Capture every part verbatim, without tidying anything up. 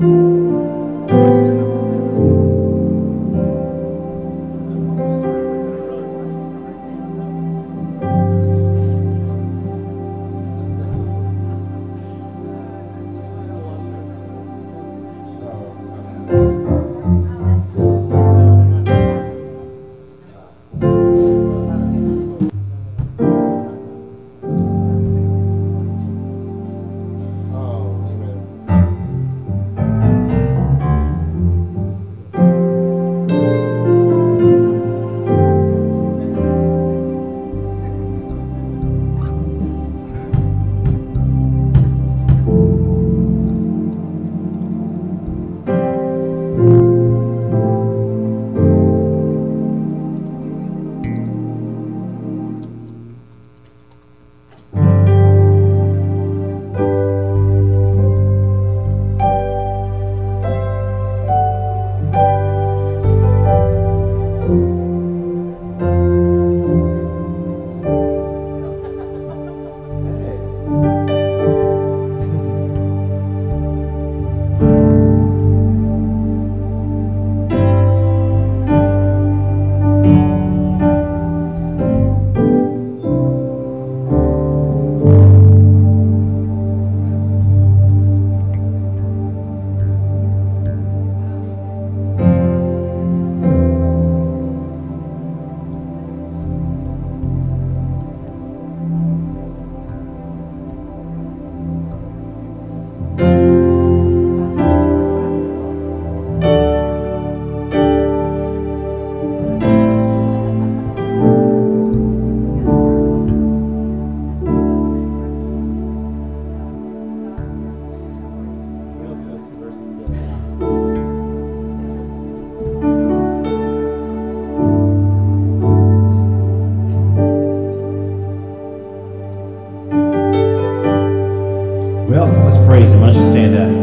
Well, let's praise him. Why don't you stand up?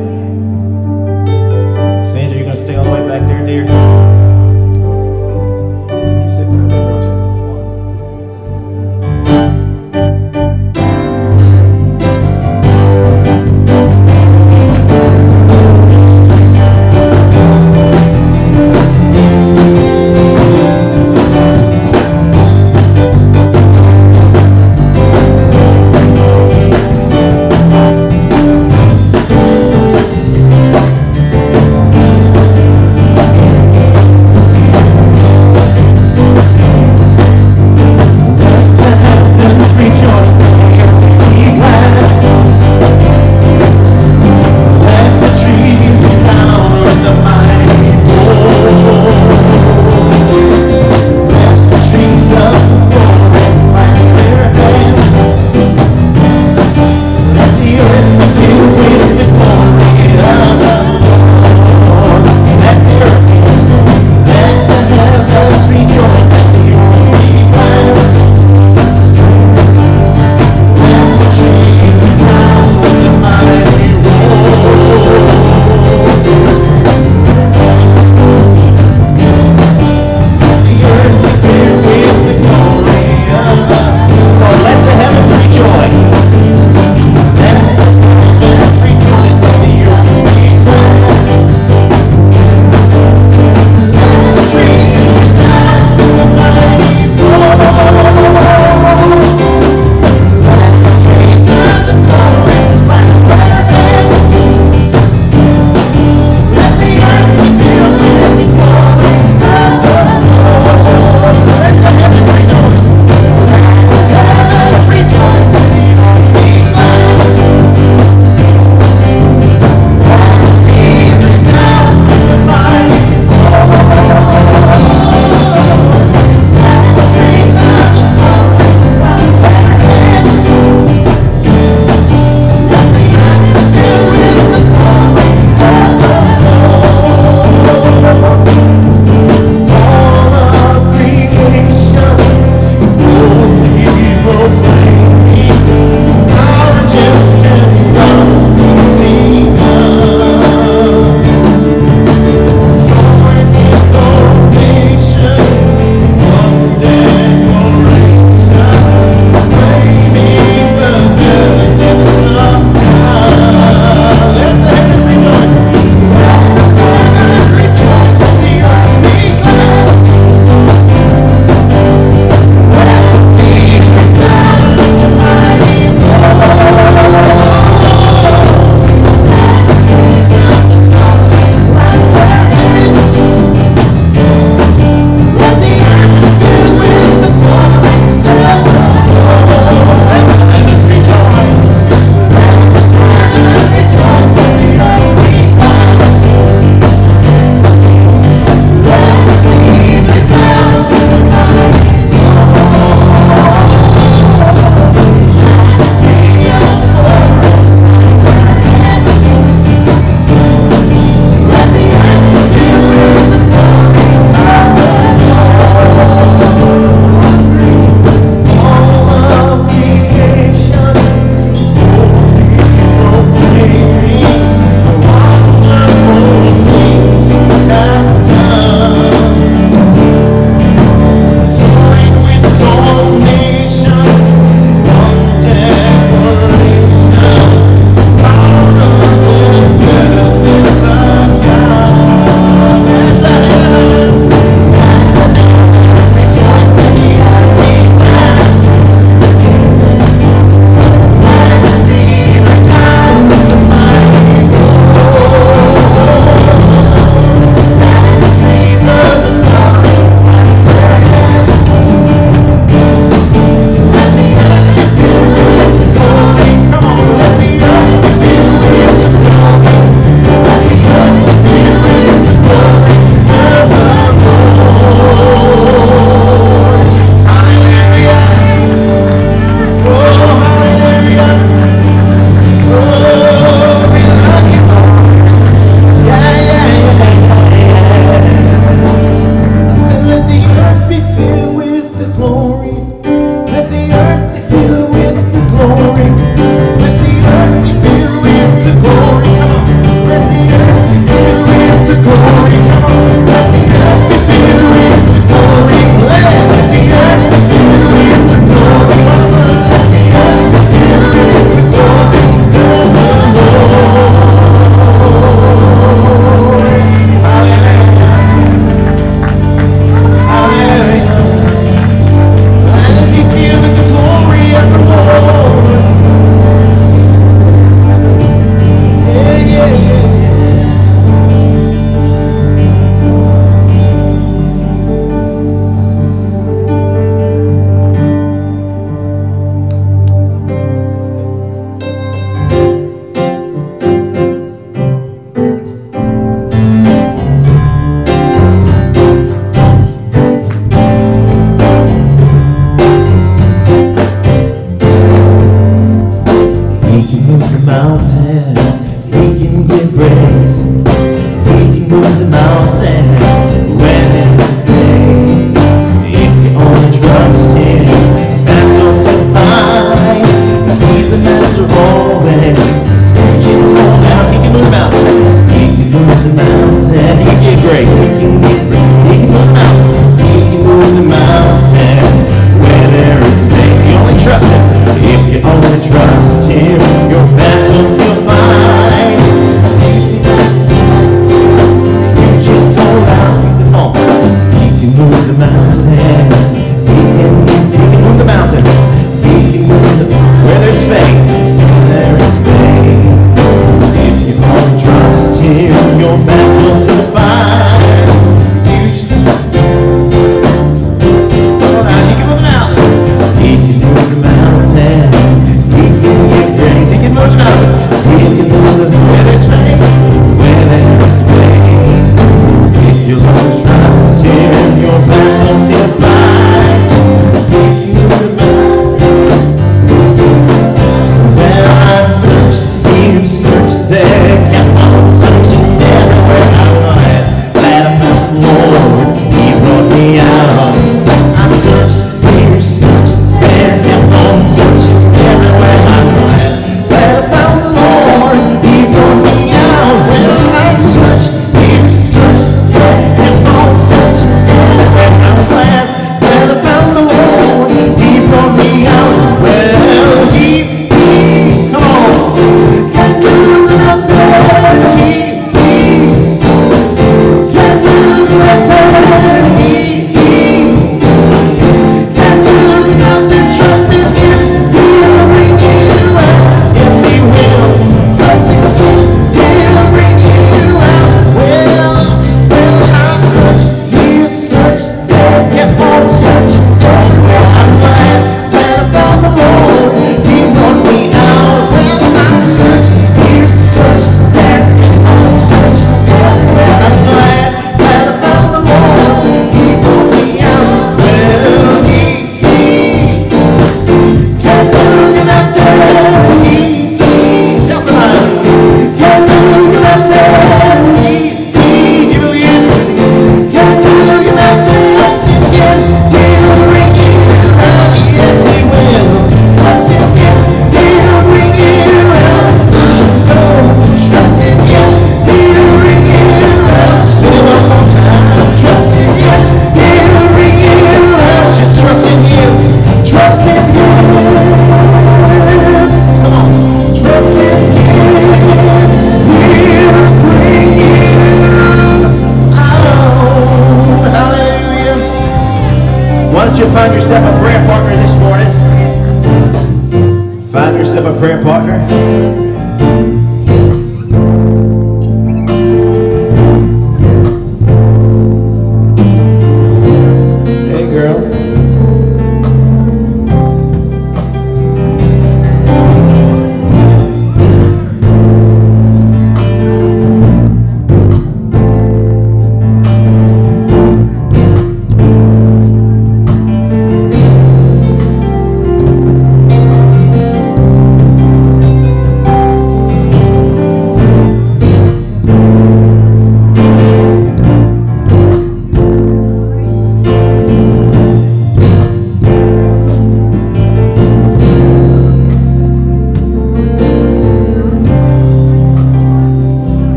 Sandra, you going to stay all the way back there, dear? You sit right there, Roger. mountains. He can give grace. He can move the mountain when it's pain. If you only trust him, battles will fight. He's the master always. Just hold out. He can move the mountain. He can move the mountain. He can give grace. He can give grace. He can move the mountain. He can move the mountain where there is pain. You only trust him. If you only trust him, your battles will fight. You just hold out. Come on. He can move the mountain. He can, he can move the mountain. He can move the where there's faith. There is faith. If you only trust him, your battles will fight.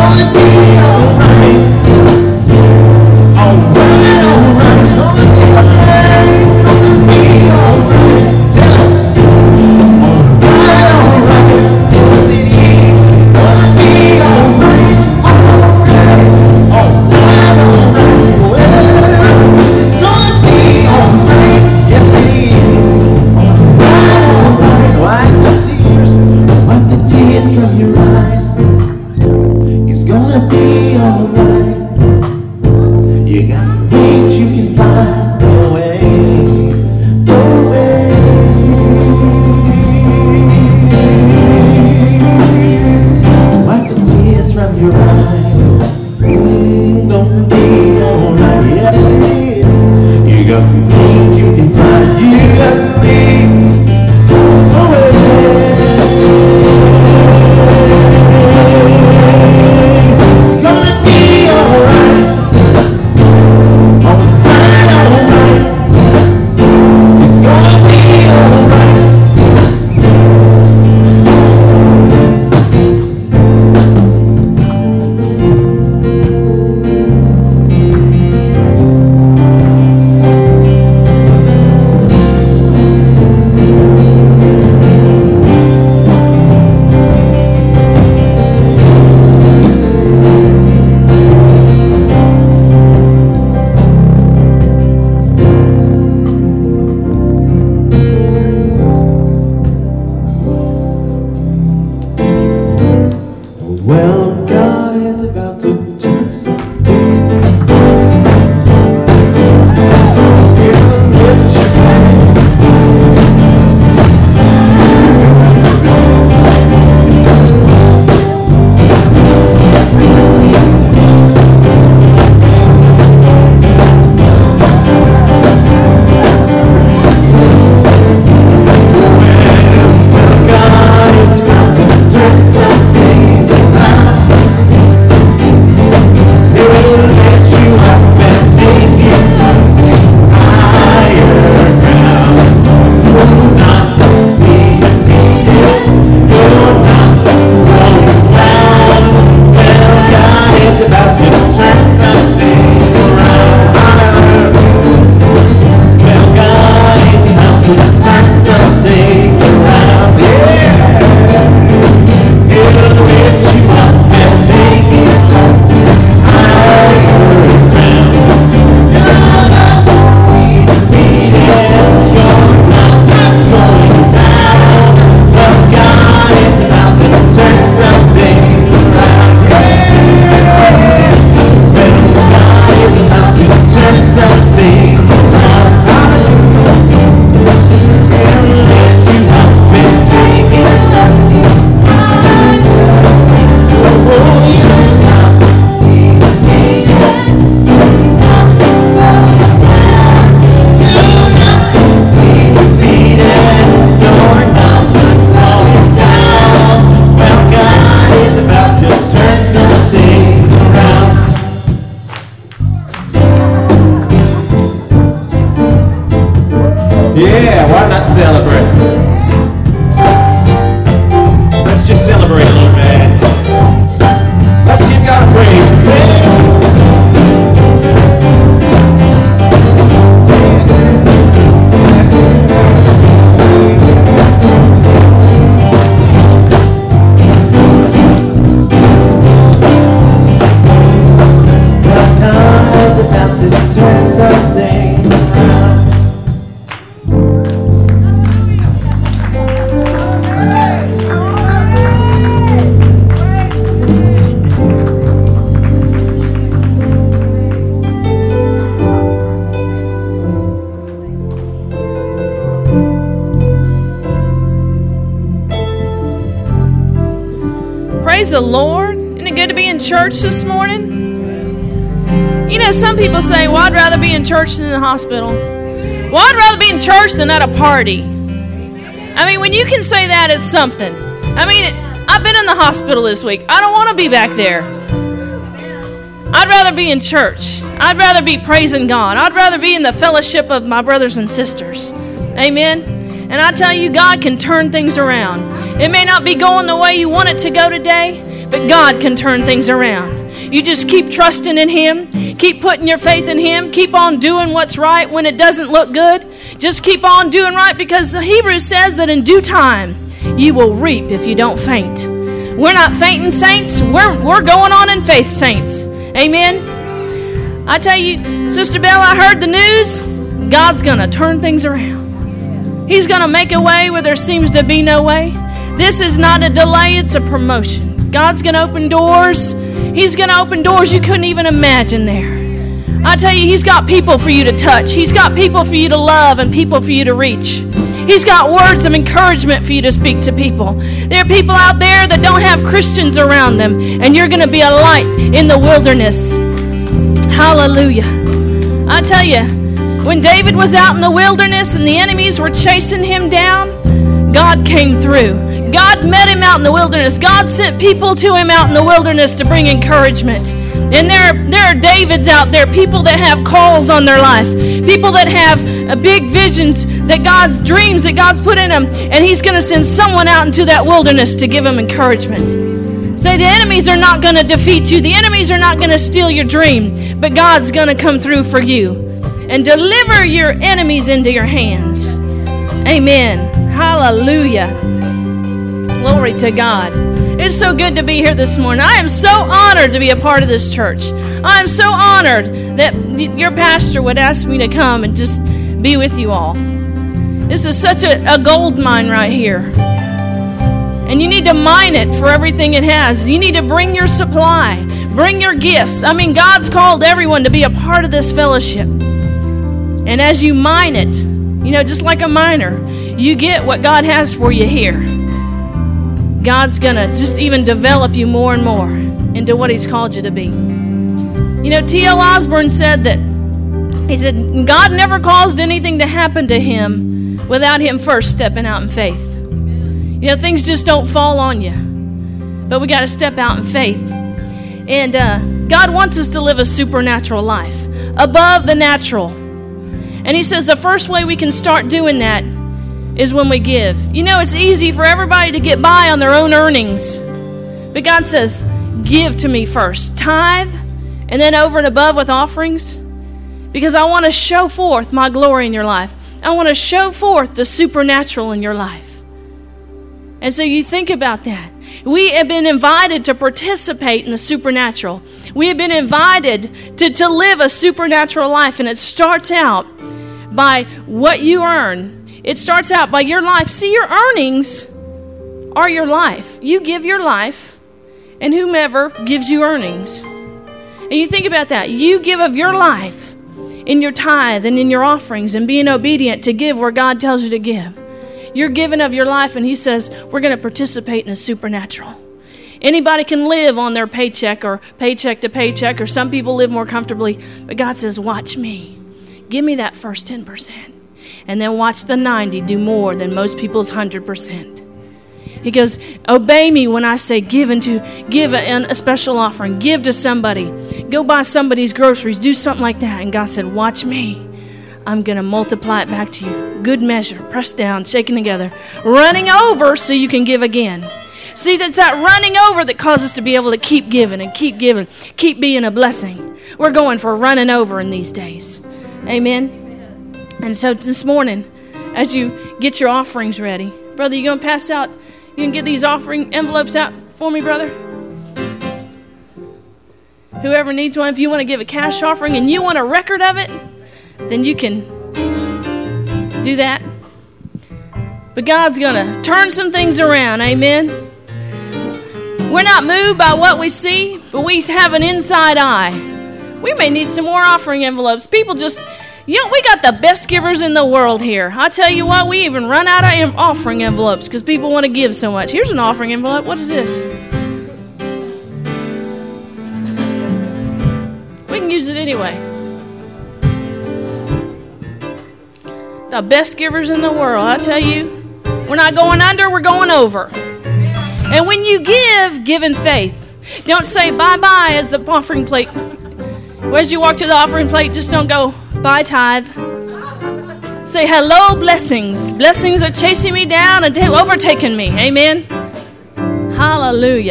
gonna be alright. Alright, alright, it's gonna be alright. It's gonna be alright. Tell 'em. Alright, alright, yes it is. It's gonna be alright. Alright, alright, alright. Well, it's gonna be alright. Yes it is. Alright, alright. Wipe the tears, wipe the tears from your eyes. It's gonna be alright. You got things you can find a way, a way. Wipe the tears from your eyes. Mm, gonna be alright. Yes it is. You got things you can find. You got things a way. It's gonna be alright. Alright, alright. It's gonna be alright. Well, God is about to do something. He'll lift your hands. Well, God is about to turn something around. He'll lift you up and take you higher ground. You'll not be defeated. You're not going down. Well, God is about to turn something around. Well, God is about to turn something around. Yeah. He'll lift you up and take you higher ground. You're not defeated. You're not going down. Well, God is about to turn something around. Yeah. Well, God is about to turn something around. He'll lift you up and take you higher. Oh, you're not defeated. You're not defeated. You're not going down. Well, God is about to turn something around. Yeah, why not celebrate? Let's just celebrate a little bit. Let's give God a praise. God is about to turn something around. Praise the Lord. Isn't it good to be in church this morning? You know, some people say, well, I'd rather be in church than in the hospital. Well, I'd rather be in church than at a party. I mean, when you can say that, it's something. I mean, I've been in the hospital this week. I don't want to be back there. I'd rather be in church. I'd rather be praising God. I'd rather be in the fellowship of my brothers and sisters. Amen. And I tell you, God can turn things around. It may not be going the way you want it to go today, but God can turn things around. You just keep trusting in Him. Keep putting your faith in Him. Keep on doing what's right when it doesn't look good. Just keep on doing right, because the Hebrews says that in due time you will reap if you don't faint. We're not fainting, saints. We're, we're going on in faith, saints. Amen. I tell you, Sister Bella, I heard the news. God's going to turn things around. He's going to make a way where there seems to be no way. This is not a delay, it's a promotion. God's going to open doors. He's going to open doors you couldn't even imagine there. I tell you, He's got people for you to touch. He's got people for you to love and people for you to reach. He's got words of encouragement for you to speak to people. There are people out there that don't have Christians around them, and you're going to be a light in the wilderness. Hallelujah. I tell you, when David was out in the wilderness and the enemies were chasing him down, God came through. God met him out in the wilderness. God sent people to him out in the wilderness to bring encouragement. And there, there are Davids out there, people that have calls on their life, people that have uh, big visions, that God's dreams that God's put in them, and He's going to send someone out into that wilderness to give them encouragement. Say, the enemies are not going to defeat you. The enemies are not going to steal your dream, but God's going to come through for you and deliver your enemies into your hands. Amen. Hallelujah. Glory to God. It's so good to be here this morning. I am so honored to be a part of this church. I am so honored that your pastor would ask me to come and just be with you all. This is such a, a gold mine right here. And you need to mine it for everything it has. You need to bring your supply. Bring your gifts. I mean, God's called everyone to be a part of this fellowship. And as you mine it, you know, just like a miner, you get what God has for you here. God's going to just even develop you more and more into what He's called you to be. You know, T L Osborne said that, he said, God never caused anything to happen to him without him first stepping out in faith. You know, things just don't fall on you. But we got to step out in faith. And uh, God wants us to live a supernatural life, above the natural. And He says the first way we can start doing that is when we give. You know, it's easy for everybody to get by on their own earnings. But God says, give to me first. Tithe, and then over and above with offerings. Because I want to show forth my glory in your life. I want to show forth the supernatural in your life. And so you think about that. We have been invited to participate in the supernatural. We have been invited to, to live a supernatural life. And it starts out by what you earn. It starts out by your life. See, your earnings are your life. You give your life, and whomever gives you earnings. And you think about that. You give of your life in your tithe and in your offerings and being obedient to give where God tells you to give. You're giving of your life, and He says, we're going to participate in the supernatural. Anybody can live on their paycheck or paycheck to paycheck, or some people live more comfortably. But God says, watch me. Give me that first ten percent. And then watch the ninety do more than most people's one hundred percent. He goes, obey me when I say give into, give a, a special offering. Give to somebody. Go buy somebody's groceries. Do something like that. And God said, watch me. I'm going to multiply it back to you. Good measure, pressed down, shaken together, running over so you can give again. See, that's that running over that causes us to be able to keep giving and keep giving, keep being a blessing. We're going for running over in these days. Amen. And so this morning, as you get your offerings ready, brother, you going to pass out, you can get these offering envelopes out for me, brother? Whoever needs one, if you want to give a cash offering and you want a record of it, then you can do that. But God's going to turn some things around, amen? We're not moved by what we see, but we have an inside eye. We may need some more offering envelopes. People just... You know, we got the best givers in the world here. I tell you what, we even run out of offering envelopes because people want to give so much. Here's an offering envelope. What is this? We can use it anyway. The best givers in the world, I tell you. We're not going under, we're going over. And when you give, give in faith. Don't say bye-bye as the offering plate. As you walk to the offering plate, just don't go, bye, tithe. Say, hello, blessings. Blessings are chasing me down and overtaking me. Amen. Hallelujah.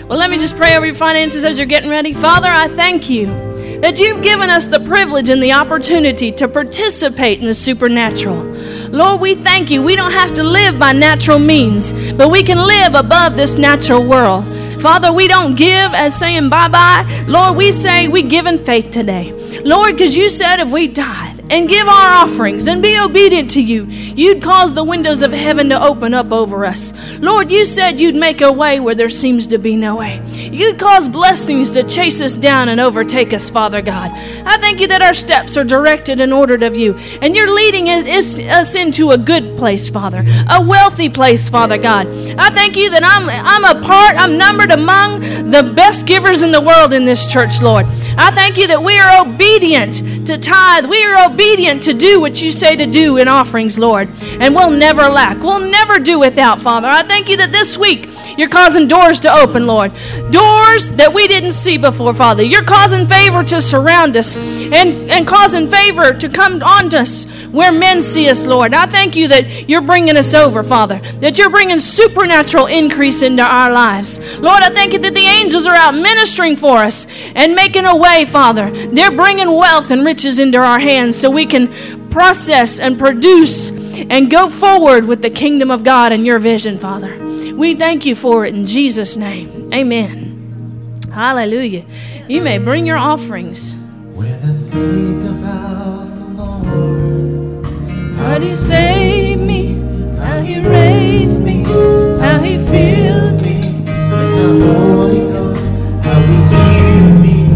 Well, let me just pray over your finances as you're getting ready. Father, I thank you that you've given us the privilege and the opportunity to participate in the supernatural. Lord, we thank you. We don't have to live by natural means, but we can live above this natural world. Father, we don't give as saying bye-bye. Lord, we say we give in faith today. Lord, because you said if we died and give our offerings and be obedient to you, you'd cause the windows of heaven to open up over us. Lord, you said you'd make a way where there seems to be no way. You'd cause blessings to chase us down and overtake us, Father God. I thank you that our steps are directed and ordered of you, and you're leading us into a good place, Father, a wealthy place, Father God. I thank you that I'm, I'm a part, I'm numbered among the best givers in the world in this church, Lord. I thank you that we are obedient to tithe. We are obedient to do what you say to do in offerings, Lord. And we'll never lack. We'll never do without, Father. I thank you that this week you're causing doors to open, Lord. Doors that we didn't see before, Father. You're causing favor to surround us and, and causing favor to come on us where men see us, Lord. I thank you that you're bringing us over, Father, that you're bringing supernatural increase into our lives. Lord, I thank you that the angels are out ministering for us and making a way, Father. They're bringing wealth and riches into our hands so we can process and produce and go forward with the kingdom of God and your vision, Father. We thank you for it in Jesus' name. Amen. Hallelujah. You may bring your offerings. When I think about the Lord, How he saved me, how he raised me, how he filled me. with the Holy Ghost, how He healed me.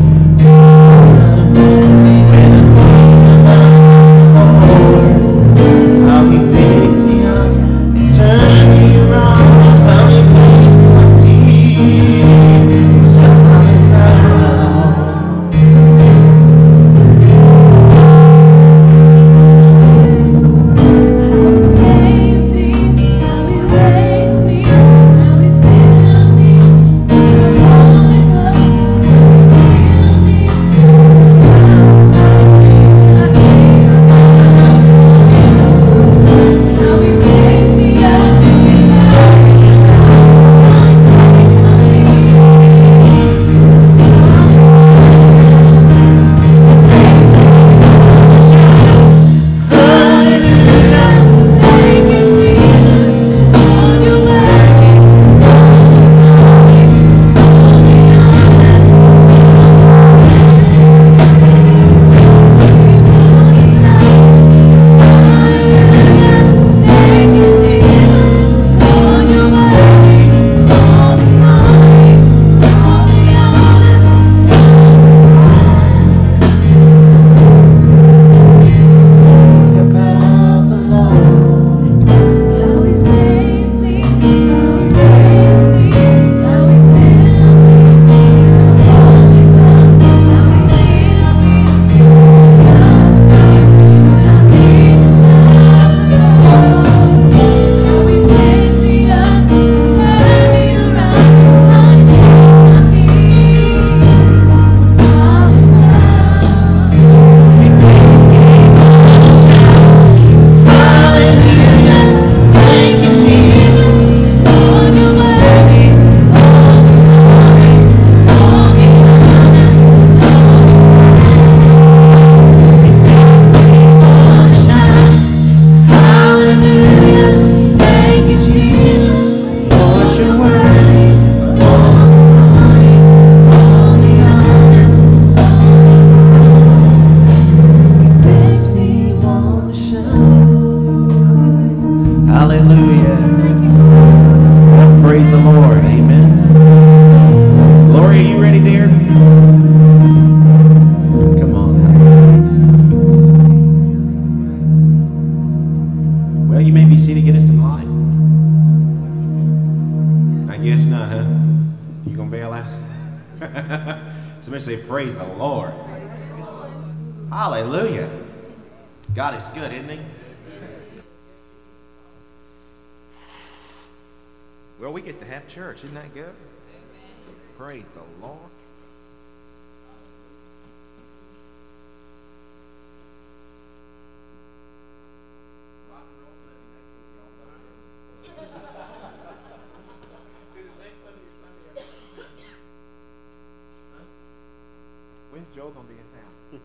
When I think about the Lord, how He picked me up and turned me around, how He placed my feet on solid ground. Saves me, how He raised me, how He filled me with the Holy Ghost, how He healed me. How He raised me up, thank you, Jesus. Lord, you're worthy. Thank you, Jesus. Lord, you're worthy. All the glory, all the honor. Think about the Lord, How He saves me, how He raised me, how He filled me with the Holy Ghost, how He healed me. How He raised me up, turned me around, how He placed my feet on solid ground. thank you, Jesus. Lord, you're worthy. All the glory, all the Hallelujah, thank you, Jesus. Lord, you're worthy. Makes me want to shout. Hallelujah. Well, praise the Lord. Amen. Gloria, you ready, dear? Come on. Well, you may be seated. Get us some light. I guess not, huh? You gonna bail out? Somebody say, praise the Lord. Hallelujah. God is good, isn't He? Well, we get to have church. Isn't that good? Praise the Lord. When's Joel gonna be in town?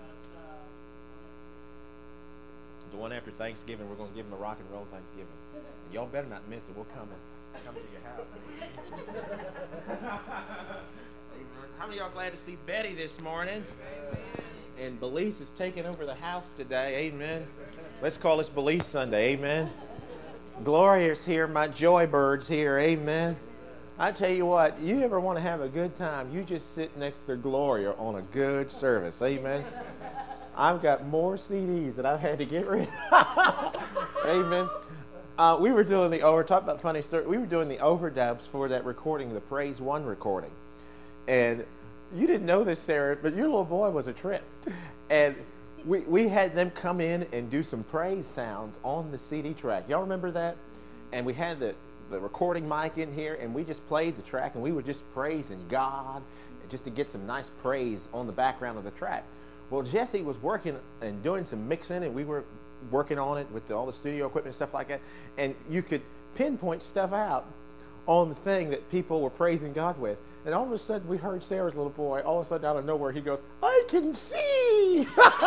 The one after Thanksgiving, we're going to give him a rock and roll Thanksgiving. And y'all better not miss it. We'll come and Come to your house. Amen. How many of y'all glad to see Betty this morning? And Belize is taking over the house today. Amen. Let's call this Belize Sunday. Amen. Gloria's here. My joy bird's here. Amen. I tell you what, you ever want to have a good time, you just sit next to Gloria on a good service. Amen. I've got more C Ds that I've had to get rid of. Amen. Uh, we were doing the, oh, we're talking about funny story. We were doing the overdubs for that recording, the Praise One recording. And you didn't know this, Sarah, but your little boy was a trip. And we, we had them come in and do some praise sounds on the C D track. Y'all remember that? And we had the, the recording mic in here, and we just played the track, and we were just praising God just to get some nice praise on the background of the track. Well, Jesse was working and doing some mixing, and we were working on it with the, all the studio equipment and stuff like that. And you could pinpoint stuff out on the thing that people were praising God with. And all of a sudden, we heard Sarah's little boy, all of a sudden out of nowhere, he goes, I can see!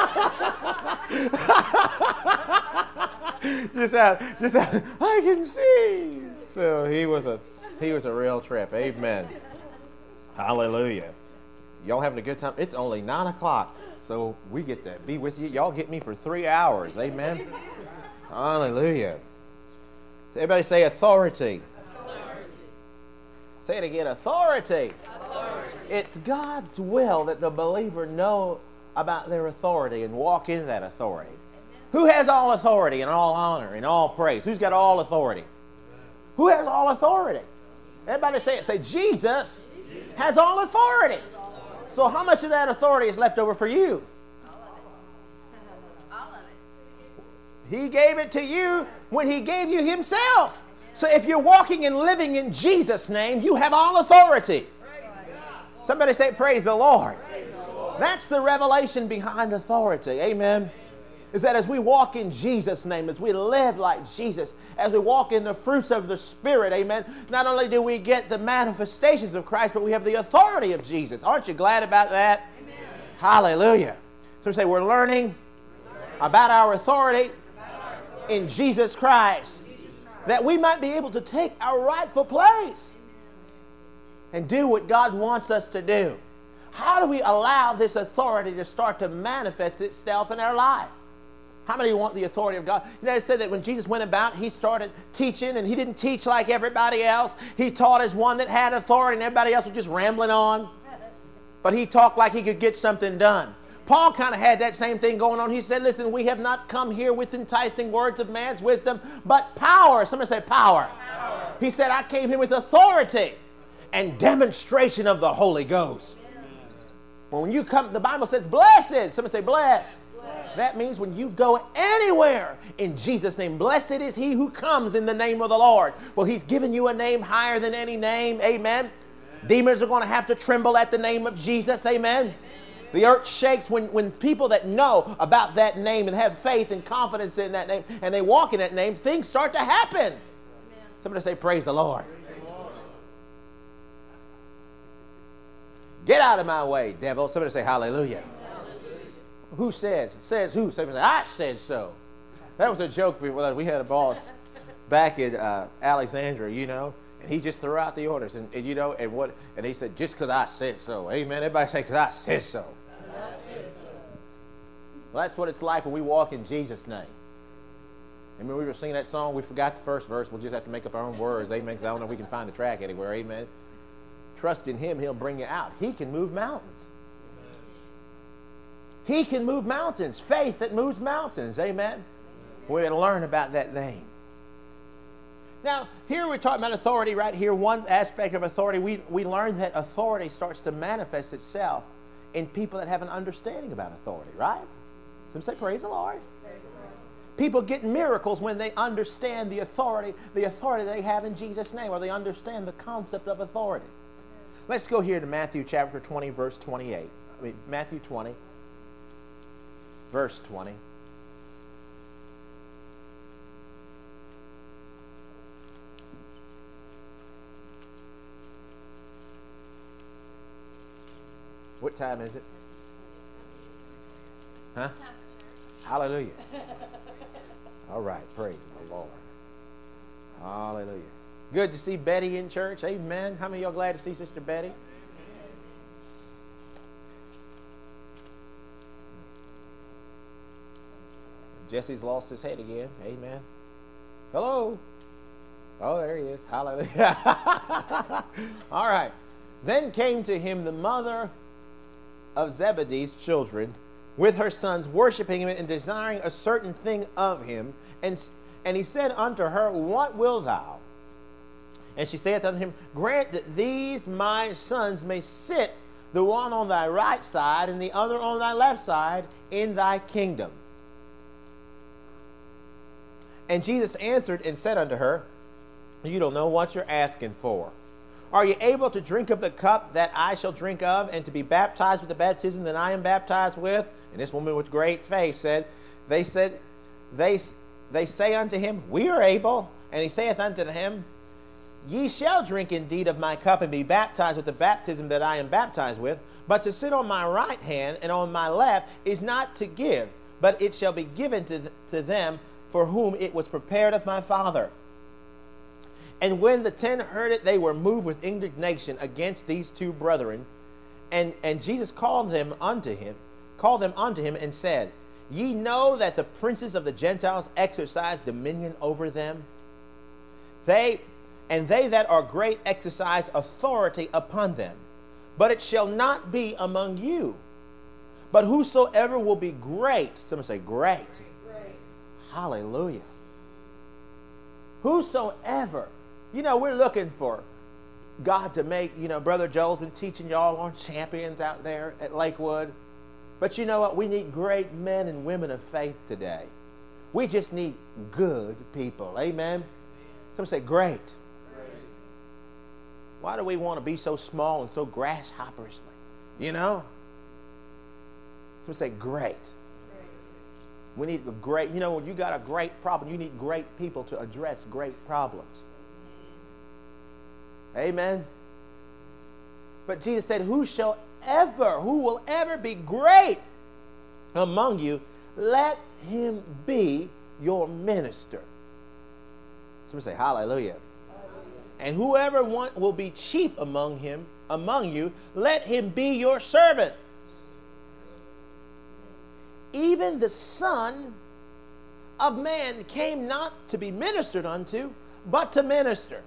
just out, just out, I can see! So he was a, he was a real trip. Amen. Hallelujah. Y'all having a good time? It's only nine o'clock. So we get to be with you. Y'all get me for three hours. Amen. Hallelujah. Everybody say authority. Authority. Say it again. Authority. Authority. It's God's will that the believer know about their authority and walk in that authority. Who has all authority and all honor and all praise? Who's got all authority? Who has all authority? Everybody say it. Say Jesus has all authority. So how much of that authority is left over for you? All of it. He gave it to you when he gave you himself. So if you're walking and living in Jesus' name, you have all authority. Somebody say, praise the Lord. Praise the Lord. That's the revelation behind authority. Amen. Is that as we walk in Jesus' name, as we live like Jesus, as we walk in the fruits of the Spirit, amen, not only do we get the manifestations of Christ, but we have the authority of Jesus. Aren't you glad about that? Amen. Hallelujah. So we say we're learning about our authority in Jesus Christ, that we might be able to take our rightful place and do what God wants us to do. How do we allow this authority to start to manifest itself in our life? How many want the authority of God? You know, it said that when Jesus went about, he started teaching, and he didn't teach like everybody else. He taught as one that had authority, and everybody else was just rambling on. But he talked like he could get something done. Paul kind of had that same thing going on. He said, listen, we have not come here with enticing words of man's wisdom, but power. Somebody say power. Power. He said, I came here with authority and demonstration of the Holy Ghost. Well, when you come, the Bible says blessed. Somebody say blessed. That means when you go anywhere in Jesus' name, blessed is he who comes in the name of the Lord. Well, he's given you a name higher than any name. Amen. Amen. Demons are going to have to tremble at the name of Jesus. Amen. Amen. The earth shakes when, when people that know about that name and have faith and confidence in that name and they walk in that name, things start to happen. Amen. Somebody say, praise the Lord. Praise the Lord. Get out of my way, devil. Somebody say, hallelujah. Who says? Says who? Somebody say, I said so. That was a joke. We, we had a boss back in uh, Alexandria, you know, and he just threw out the orders. And, and you know, and what? And he said, just because I said so. Amen. Everybody say, because I said so. I said so. Well, that's what it's like when we walk in Jesus' name. And when we were singing that song, we forgot the first verse. We'll just have to make up our own words. Amen. Because I don't know if we can find the track anywhere. Amen. Trust in him. He'll bring you out. He can move mountains. He can move mountains. Faith that moves mountains. Amen. We're going to learn about that name. Now, here we're talking about authority right here. One aspect of authority, we, we learn that authority starts to manifest itself in people that have an understanding about authority, right? Some say, praise the Lord. Praise the Lord. People get miracles when they understand the authority, the authority they have in Jesus' name, or they understand the concept of authority. Let's go here to Matthew chapter twenty, verse twenty-eight. I mean, Matthew twenty. Verse twenty. What time is it? Huh? Hallelujah. All right. Praise the Lord. Hallelujah. Good to see Betty in church. Amen. How many of y'all glad to see Sister Betty? Jesse's lost his head again. Amen. Hello. Oh, there he is. Hallelujah. All right. Then came to him the mother of Zebedee's children with her sons, worshiping him and desiring a certain thing of him. And, and he said unto her, What wilt thou? And she saith unto him, Grant that these my sons may sit, the one on thy right side and the other on thy left side, in thy kingdom. And Jesus answered and said unto her, You don't know what you're asking for. Are you able to drink of the cup that I shall drink of, and to be baptized with the baptism that I am baptized with? And this woman with great faith said, They said, they, they say unto him, We are able. And he saith unto them, Ye shall drink indeed of my cup, and be baptized with the baptism that I am baptized with. But to sit on my right hand and on my left is not to give, but it shall be given to, to them for whom it was prepared of my Father. And when the ten heard it, they were moved with indignation against these two brethren. And, and Jesus called them unto him, called them unto him, and said, Ye know that the princes of the Gentiles exercise dominion over them. They and they that are great exercise authority upon them. But it shall not be among you. But whosoever will be great, someone say great. Great. Hallelujah. Whosoever. You know, we're looking for God to make, you know, Brother Joel's been teaching y'all on champions out there at Lakewood. But you know what? We need great men and women of faith today. We just need good people. Amen? Someone say great. Great. Why do we want to be so small and so grasshoppersly? You know? Someone say great. Great. We need a great, you know, when you got a great problem, you need great people to address great problems. Amen. But Jesus said, Who shall ever, who will ever be great among you, let him be your minister. Someone say hallelujah. Hallelujah. And whoever want, will be chief among him, among you, let him be your servant. Even the Son of Man came not to be ministered unto, but to minister.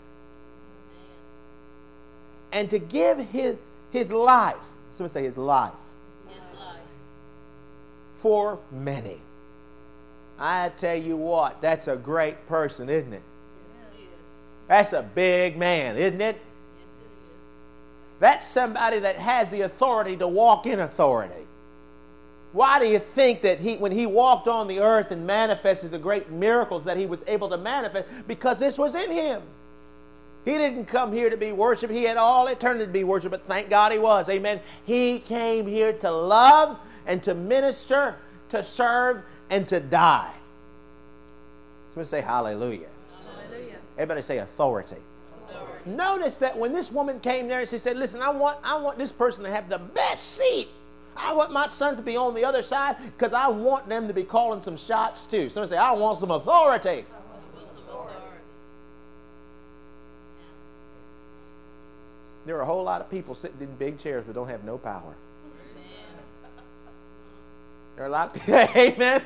And to give his, his life, someone say his life, his life, for many. I tell you what, that's a great person, isn't it? Yes, it is. That's a big man, isn't it? Yes, it is. That's somebody that has the authority to walk in authority. Why do you think that he, when he walked on the earth and manifested the great miracles that he was able to manifest? Because this was in him. He didn't come here to be worshiped. He had all eternity to be worshiped, but thank God he was. Amen. He came here to love and to minister, to serve, and to die. So we say hallelujah. Hallelujah. Everybody say authority. Authority. Notice that when this woman came there and she said, listen, I want, I want this person to have the best seat. I want my sons to be on the other side because I want them to be calling some shots too. Somebody say, I want some authority. There are a whole lot of people sitting in big chairs but don't have no power. There are a lot of people, amen.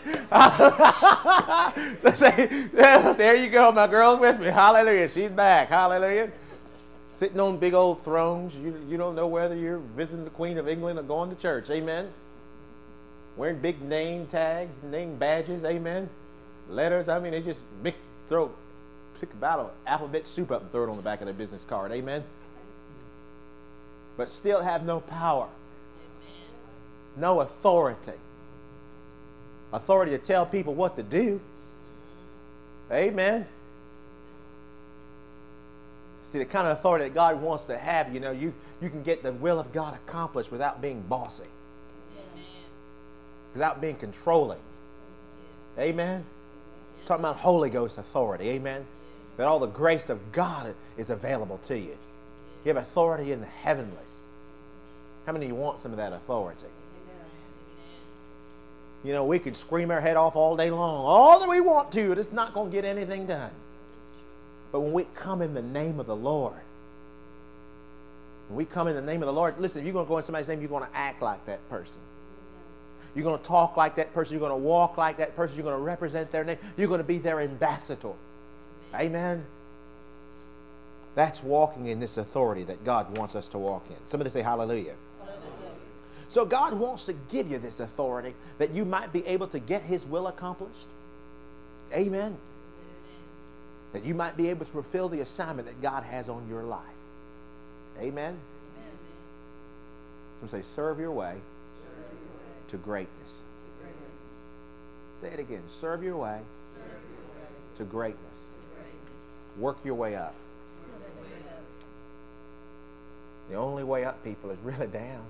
So say, there you go, my girl's with me. Hallelujah. She's back. Hallelujah. Sitting on big old thrones. You, you don't know whether you're visiting the Queen of England or going to church. Amen. Wearing big name tags, name badges. Amen. Letters. I mean, they just mix, throw, pick a bottle of alphabet soup up and throw it on the back of their business card. Amen. But still have no power. Amen. No authority. Authority to tell people what to do. Amen. See, the kind of authority that God wants to have, you know, you, you can get the will of God accomplished without being bossy. Amen. Without being controlling. Yes. Amen. Yes. Talking about Holy Ghost authority. Amen. Yes. That all the grace of God is available to you. You have authority in the heavenlies. How many of you want some of that authority? You know, we could scream our head off all day long, all that we want to, but it's not going to get anything done. But when we come in the name of the Lord, when we come in the name of the Lord, listen, if you're going to go in somebody's name, you're going to act like that person. You're going to talk like that person. You're going to walk like that person. You're going to represent their name. You're going to be their ambassador. Amen. That's walking in this authority that God wants us to walk in. Somebody say hallelujah. Hallelujah. So God wants to give you this authority that you might be able to get His will accomplished. Amen. That you might be able to fulfill the assignment that God has on your life. Amen. Somebody say, serve your way to greatness. Say it again. Serve your way to greatness. Work your way up. The only way up, people, is really down.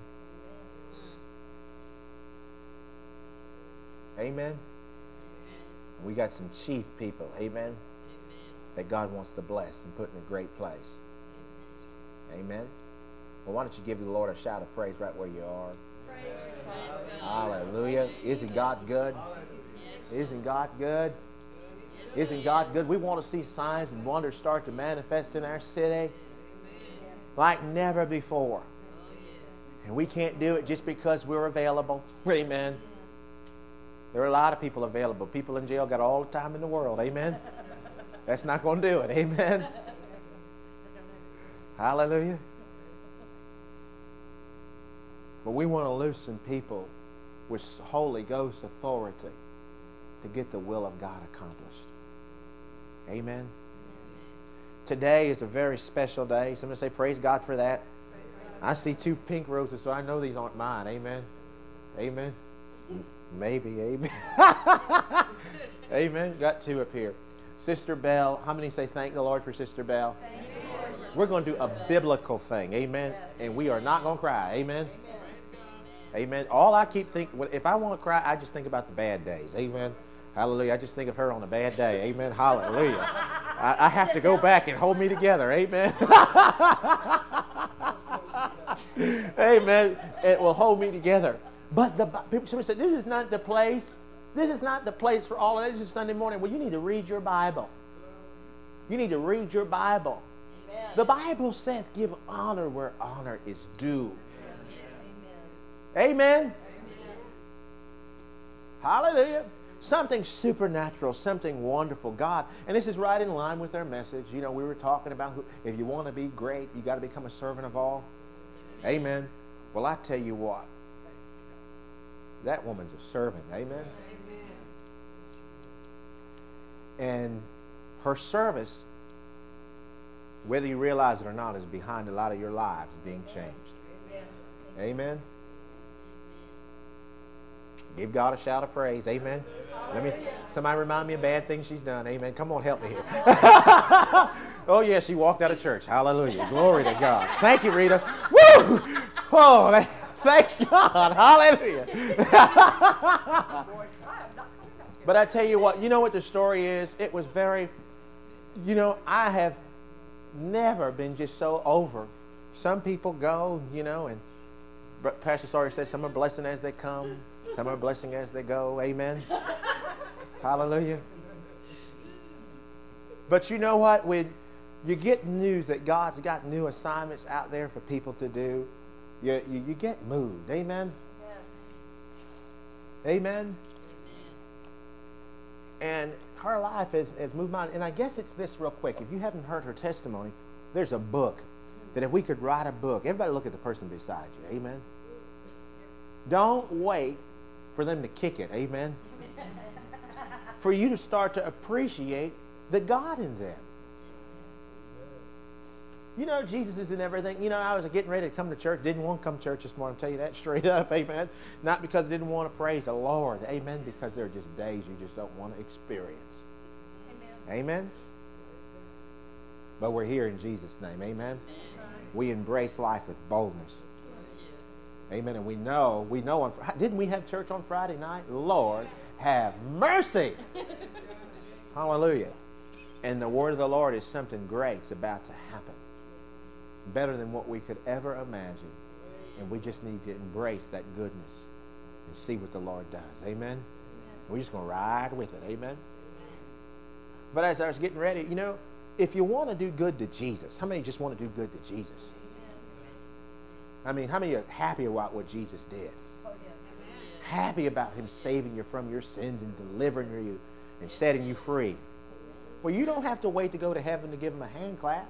Amen. We got some chief people, amen, that God wants to bless and put in a great place. Amen. Well, why don't you give the Lord a shout of praise right where you are? Hallelujah. Isn't God good? Isn't God good? Isn't God good? We want to see signs and wonders start to manifest in our city like never before. And we can't do it just because we're available. Amen. There are a lot of people available. People in jail got all the time in the world. Amen. That's not going to do it. Amen. Hallelujah. But we want to loosen people with Holy Ghost authority to get the will of God accomplished. Amen. Today is a very special day. Somebody say, praise God for that. I see two pink roses, so I know these aren't mine. Amen. Amen. Maybe. Amen. Amen. Got two up here. Sister Bell. How many say thank the Lord for Sister Bell? Thank you, Lord. We're going to do a biblical thing. Amen. Yes. And we are not going to cry. Amen. Amen. Amen. All I keep thinking, if I want to cry, I just think about the bad days. Amen. Hallelujah. I just think of her on a bad day. Amen. Hallelujah. I, I have to go back and hold me together. Amen. Amen. It will hold me together. But the people, somebody said, this is not the place. This is not the place for all of that. This is Sunday morning. Well, you need to read your Bible. You need to read your Bible. Amen. The Bible says give honor where honor is due. Amen. Amen. Hallelujah. Something supernatural, something wonderful. God, and this is right in line with our message. You know, we were talking about who, if you want to be great, you got to become a servant of all. Amen. Well, I tell you what. That woman's a servant. Amen. And her service, whether you realize it or not, is behind a lot of your lives being changed. Amen. Give God a shout of praise. Amen. Let me. Somebody remind me of bad things she's done. Amen. Come on, help me here. Oh, yeah, she walked out of church. Hallelujah. Glory to God. Thank you, Rita. Woo! Oh, that, thank God. Hallelujah. But I tell you what, you know what the story is? It was very, you know, I have never been just so over. Some people go, you know, and Pastor Sawyer said some are blessing as they come. Some are blessing as they go. Amen. Hallelujah. But you know what? When you get news that God's got new assignments out there for people to do, you, you, you get moved. Amen. Yeah. Amen. And her life has, has moved on. And I guess it's this real quick. If you haven't heard her testimony, there's a book that if we could write a book, everybody look at the person beside you. Amen. Don't wait for them to kick it. Amen. For you to start to appreciate the God in them. You know, Jesus is in everything. You know, I was getting ready to come to church. Didn't want to come to church this morning. I'll tell you that straight up. Amen. Not because I didn't want to praise the Lord. Amen. Because there are just days you just don't want to experience. Amen. Amen. But we're here in Jesus' name. Amen. We embrace life with boldness. Amen. And we know, we know, on, didn't we have church on Friday night? Lord, have mercy. Hallelujah. And the word of the Lord is something great's about to happen. Better than what we could ever imagine. And we just need to embrace that goodness. and see what the Lord does. Amen? We're just going to ride with it. Amen? But as I was getting ready, you know, if you want to do good to Jesus, how many just want to do good to Jesus? I mean, how many are happy about what Jesus did? Happy about him saving you from your sins and delivering you and setting you free. Well, you don't have to wait to go to heaven to give him a hand clap.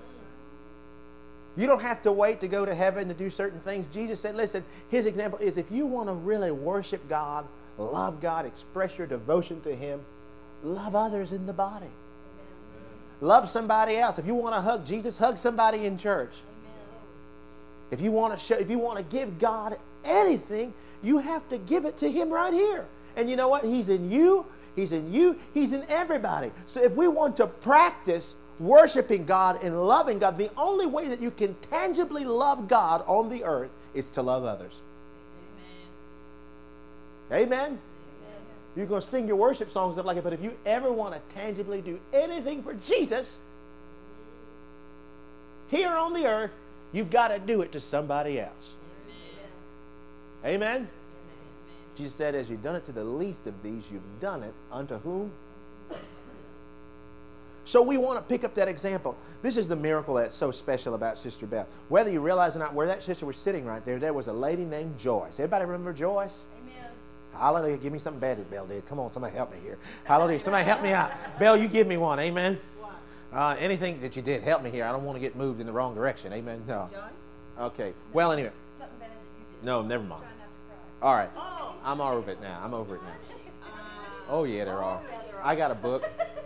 You don't have to wait to go to heaven to do certain things. Jesus said, listen, his example is if you want to really worship God, love God, express your devotion to him, love others in the body. Amen. Love somebody else. If you want to hug Jesus, hug somebody in church. Amen. If you want to show, if you want to give God anything, you have to give it to him right here. And you know what? He's in you. He's in you. He's in everybody. So if we want to practice worshiping God and loving God, the only way that you can tangibly love God on the earth is to love others. Amen? Amen? Amen. You're going to sing your worship songs up like it, but if you ever want to tangibly do anything for Jesus here on the earth, you've got to do it to somebody else. Amen? Amen? Amen. Jesus said, as you've done it to the least of these, you've done it unto whom? So we want to pick up that example. This is the miracle that's so special about Sister Bell. Whether you realize or not, where that sister was sitting right there, there was a lady named Joyce. Everybody remember Joyce? Amen. Hallelujah. Give me something bad that Bell did. Come on, somebody help me here. Hallelujah. Somebody help me out. Bell, you give me one. Amen. Uh, anything that you did, help me here. I don't want to get moved in the wrong direction. Amen. No. Okay. Well, anyway. Something bad that you did. No, never mind. Try not to cry. All right. Oh. I'm over it now. I'm over it now. Oh, yeah, there are. I got a book.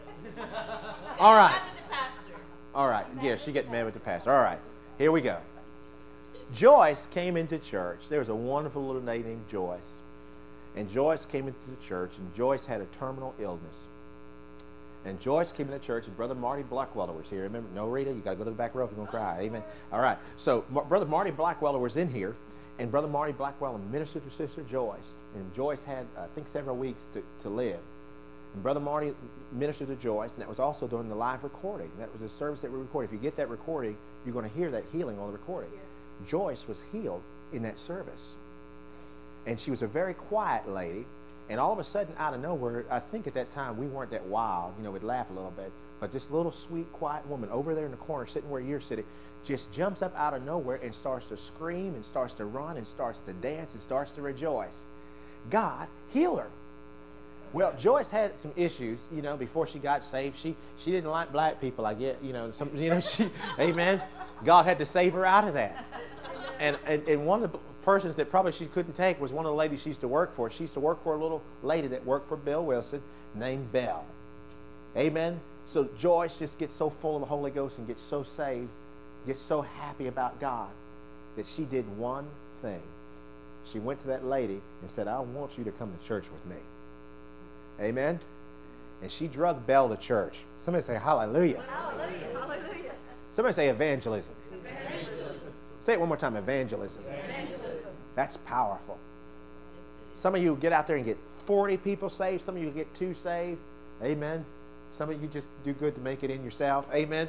All right. All right. Yeah, she got mad with the pastor. All right. Here we go. Joyce came into church. There was a wonderful little lady named Joyce. And Joyce came into the church, and Joyce had a terminal illness. And Joyce came into church, and Brother Marty Blackweller was here. Remember? No, Rita, you got to go to the back row if you're going to cry. Amen. All right. So Mar- Brother Marty Blackweller was in here, and Brother Marty Blackweller ministered to Sister Joyce. And Joyce had, I think, several weeks to, to live. And Brother Marty ministered to Joyce, and that was also during the live recording. That was a service that we recorded. If you get that recording, you're going to hear that healing on the recording. Yes. Joyce was healed in that service. And she was a very quiet lady. And all of a sudden, out of nowhere, I think at that time we weren't that wild. You know, we'd laugh a little bit. But this little sweet, quiet woman over there in the corner, sitting where you're sitting, just jumps up out of nowhere and starts to scream and starts to run and starts to dance and starts to rejoice. God healed her. Well, Joyce had some issues, you know, before she got saved. She she didn't like black people, I get, you know, some, you know, she, amen. God had to save her out of that. And, and and one of the persons that probably she couldn't take was one of the ladies she used to work for. She used to work for a little lady that worked for Bill Wilson named Belle. Amen. So Joyce just gets so full of the Holy Ghost and gets so saved, gets so happy about God that she did one thing. She went to that lady and said, I want you to come to church with me. Amen. And she drug Belle to church. Somebody say hallelujah. Hallelujah. Hallelujah. Somebody say evangelism. Evangelism. Say it one more time, evangelism. Evangelism. That's powerful. Some of you get out there and get forty people saved. Some of you get two saved. Amen. Some of you just do good to make it in yourself. Amen.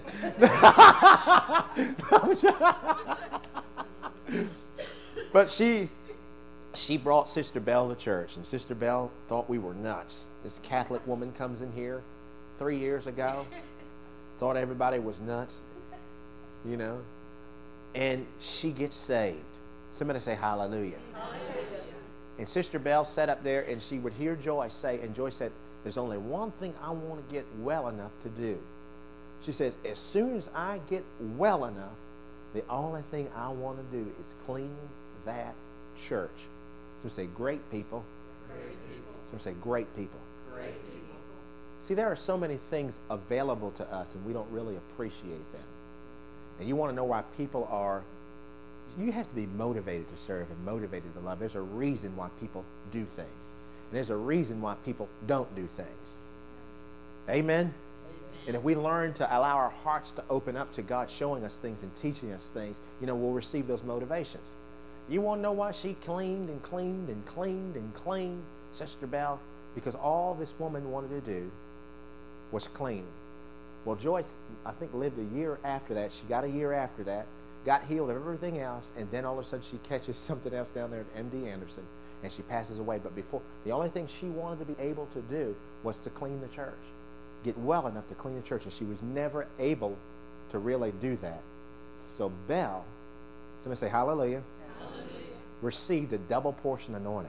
But she she brought Sister Belle to church, and Sister Belle thought we were nuts. This Catholic woman comes in here three years ago, thought everybody was nuts, you know, and she gets saved. Somebody say hallelujah. Hallelujah. And Sister Belle sat up there, and she would hear Joyce say, and Joyce said, there's only one thing I want to get well enough to do. She says, as soon as I get well enough, the only thing I want to do is clean that church. Some say great people. Great people. Some say great people. Great people. See, there are so many things available to us, and we don't really appreciate them. And you want to know why people are, you have to be motivated to serve and motivated to love. There's a reason why people do things. And there's a reason why people don't do things. Amen? Amen? And if we learn to allow our hearts to open up to God showing us things and teaching us things, you know, we'll receive those motivations. You want to know why she cleaned and cleaned and cleaned and cleaned, Sister Belle? Because all this woman wanted to do was clean. Well, Joyce, I think, lived a year after that. She got a year after that. got healed of everything else, and then all of a sudden she catches something else down there at M D Anderson, and she passes away. But before, the only thing she wanted to be able to do was to clean the church, get well enough to clean the church, and she was never able to really do that. So Belle, somebody say hallelujah, hallelujah. Received a double portion anointing.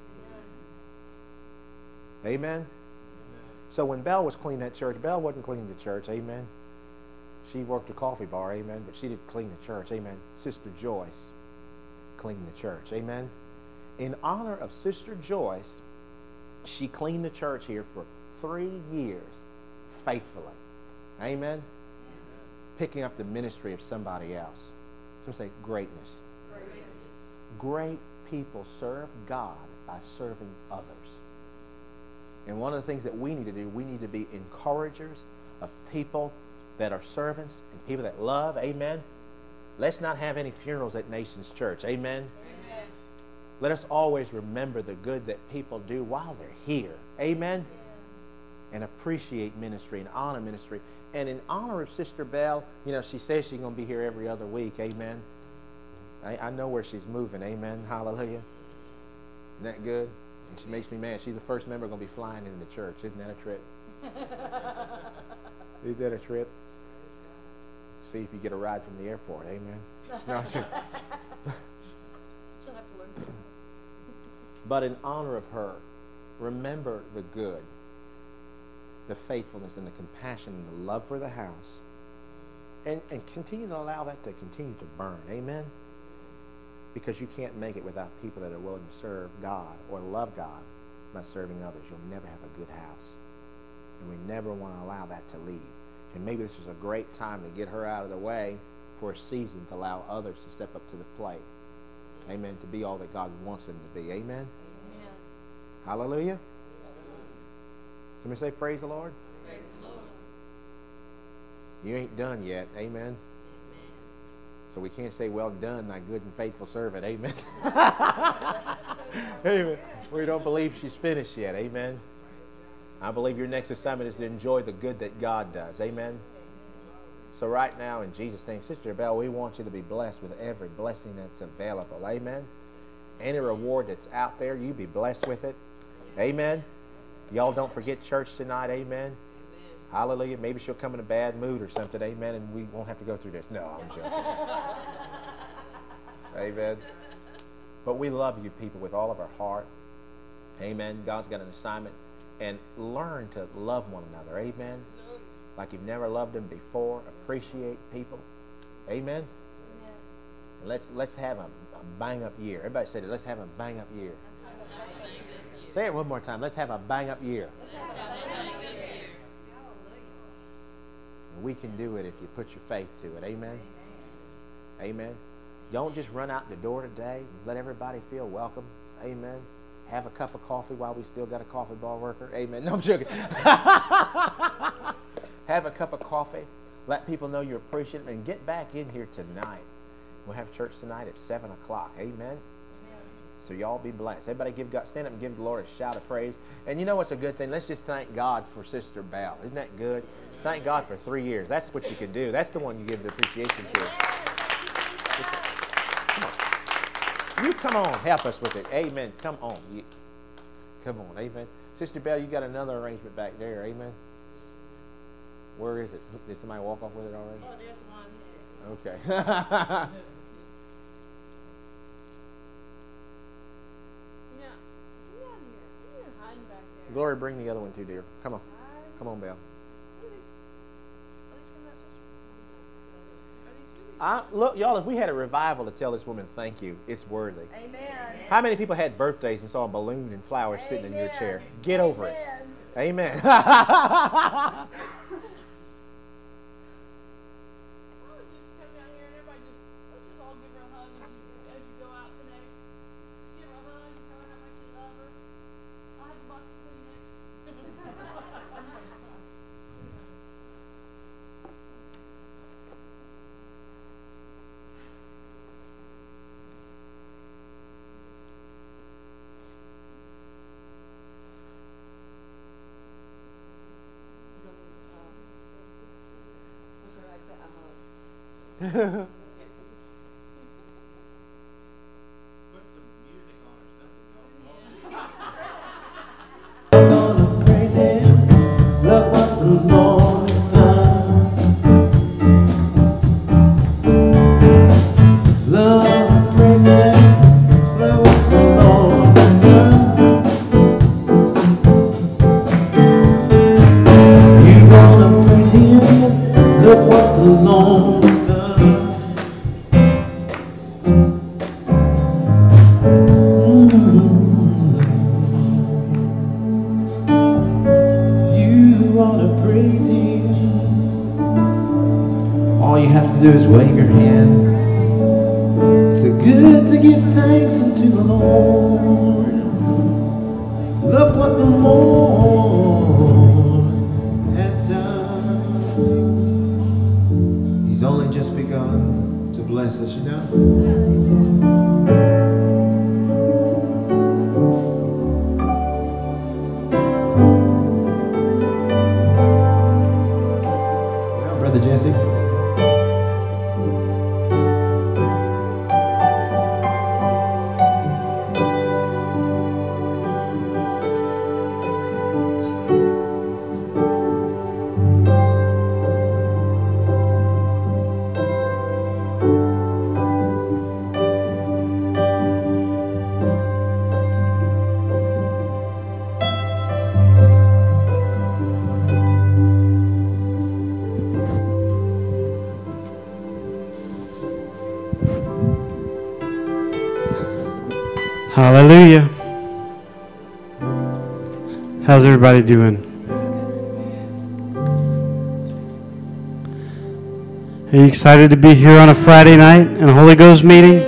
Amen. Amen. So when Belle was cleaning that church, Belle wasn't cleaning the church. Amen. She worked a coffee bar. Amen. But she didn't clean the church. Amen. Sister Joyce cleaned the church. Amen. In honor of Sister Joyce, she cleaned the church here for three years faithfully. Amen. Amen. Picking up the ministry of somebody else. Somebody say greatness. Greatness. Great people serve God by serving others. And one of the things that we need to do, we need to be encouragers of people that are servants and people that love. Amen. Let's not have any funerals at Nations Church. Amen. Amen. Let us always remember the good that people do while they're here. Amen. And appreciate ministry and honor ministry. And in honor of Sister Belle, you know, she says she's going to be here every other week. Amen. I, I know where she's moving. Amen. Hallelujah. Isn't that good? And she makes me mad. She's the first member going to be flying into the church. Isn't that a trip? Isn't that a trip? See if you get a ride from the airport. Amen. No, She'll have to learn. but in honor of her, remember the good, the faithfulness and the compassion and the love for the house. And, and continue to allow that to continue to burn. Amen. Because you can't make it without people that are willing to serve God or love God by serving others. You'll never have a good house. And we never want to allow that to leave. And maybe this is a great time to get her out of the way for a season to allow others to step up to the plate. Amen. To be all that God wants them to be. Amen. Amen. Hallelujah. Somebody say praise the Lord. Praise the Lord. You ain't done yet. Amen. So we can't say, well done, thy good and faithful servant. Amen. Amen. We don't believe she's finished yet. Amen. I believe your next assignment is to enjoy the good that God does. Amen. So right now, in Jesus' name, Sister Belle, we want you to be blessed with every blessing that's available. Amen. Any reward that's out there, you be blessed with it. Amen. Y'all don't forget church tonight. Amen. Hallelujah. Maybe she'll come in a bad mood or something. Amen. And we won't have to go through this. No, I'm joking. Amen. But we love you people with all of our heart. Amen. God's got an assignment. And learn to love one another. Amen. Like you've never loved them before. Appreciate people. Amen. And let's let's have a, a bang up year. Everybody said it. Let's have a bang up year. Say it one more time. Let's have a bang up year. We can do it if you put your faith to it. Amen. Amen. Don't just run out the door today. Let everybody feel welcome. Amen. Have a cup of coffee while we still got a coffee bar worker. Amen. No, I'm joking. Have a cup of coffee. Let people know you appreciate them. And get back in here tonight. We'll have church tonight at seven o'clock. Amen. So y'all be blessed. Everybody give God, stand up and give the Lord a shout of praise. And you know what's a good thing? Let's just thank God for Sister Belle. Isn't that good? Thank God for three years. That's what you can do. That's the one you give the appreciation to. Come on. You come on. Help us with it. Amen. Come on. You, come on. Amen. Sister Belle, you got another arrangement back there. Amen. Where is it? Did somebody walk off with it already? Oh, there's one here. Okay. Yeah. Get out of here. You're hiding back there. Glory, bring the other one too, dear. Come on. Come on, Belle. Are these, are these from that sister? Are these really? I, look, y'all, if we had a revival to tell this woman thank you, it's worthy. Amen. How many people had birthdays and saw a balloon and flowers sitting in your chair? Get over it. Amen. I would just come down here and everybody just, let's just all give her a hug as you, as you go out today. Just give her a hug and tell her how much you love her. I'll have a box of Kleenex. do is wave your hand. It's so good to give thanks unto the Lord. Look what the Lord has done. He's only just begun to bless us, you know. Brother Jesse. Hallelujah. How's everybody doing? Are you excited to be here on a Friday night in a Holy Ghost meeting?